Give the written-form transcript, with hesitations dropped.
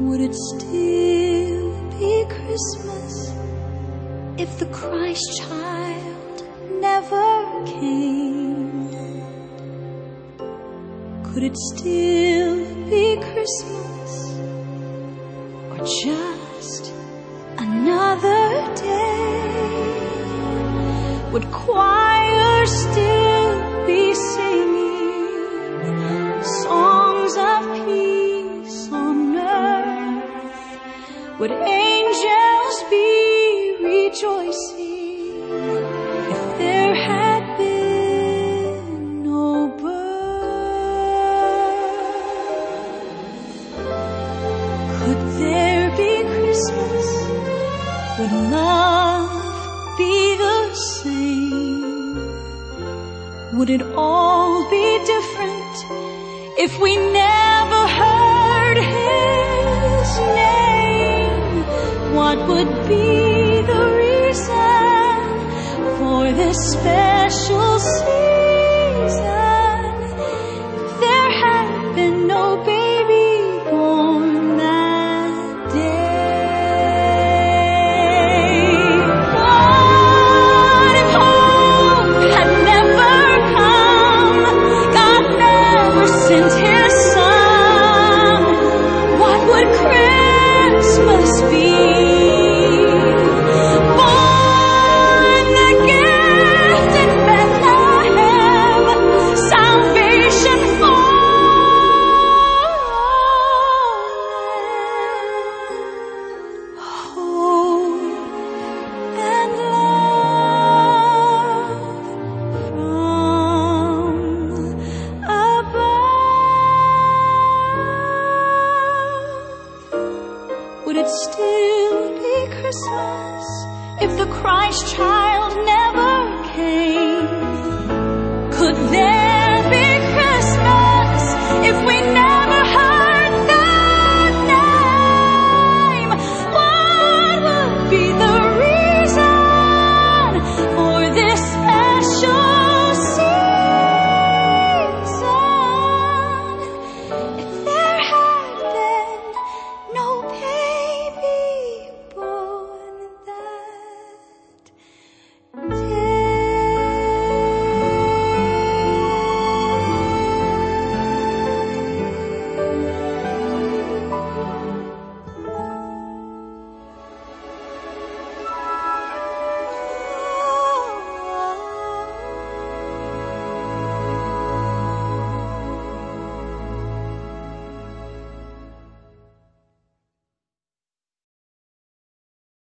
Would it still be Christmas if the Christ child never came? Could it still be Christmas, or just another day? Would choirs still be singing songs of peace on earth? Would angels be rejoicing if there had been no birth? Could there be Christmas? Would love be the same? Would it all be different if we never heard His name? What would be the reason for this special season if there had been no baby born that day? What if hope had never come? God never sent His Son. What would Christmas be? Born the gift in Bethlehem, salvation for all men. Hope and love from above. Would it still be Christmas if the Christ child never came? Could there